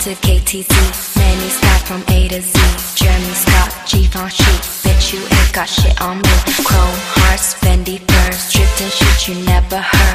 to KTZ, Manny Scott from A to Z, Jeremy Scott, Givenchy, bitch you ain't got shit on me. Chrome hearts, Fendi furs, drifting shit you never heard.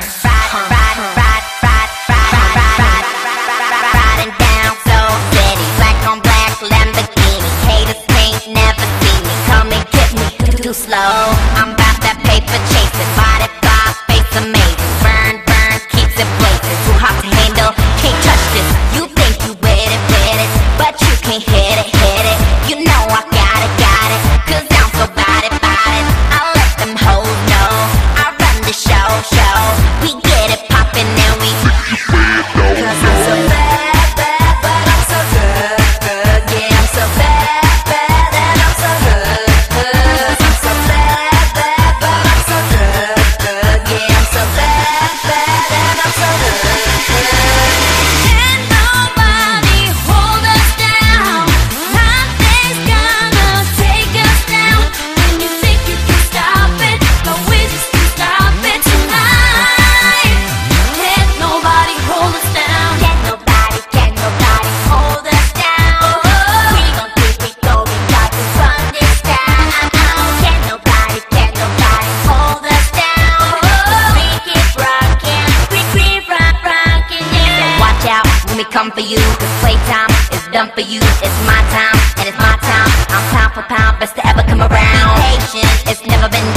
Riding down Soul City, black on black Lamborghini. Haters can't never see me, come and get me too slow. I'm about that paper chasing, body fly, face amazing. Burn, burn, keeps it blazing. Too hot to handle, can't touch this. You think you with it, but you can't hit it. You know I got it, cause I'm so bout it. I let them hoes know, I run the show. We get it poppin' and we cause I'm so bad, but I'm so good. Yeah, I'm so bad, and I'm so good. Cause I'm so bad, but I'm so good. Yeah, I'm so bad, and I'm so good. Can't nobody hold us down. Nothing's gonna take us down. When you think you can stop it, but we just can't stop it tonight. Can't nobody hold us down. Can't nobody hold us down. We gon' keep it going, got to run this town. Can't nobody hold us down. We keep rockin', yeah. Watch out when we come for you, cause playtime is done for you. It's my time, and it's my time. I'm pound for pound, best to ever come around. Be patient, it's never been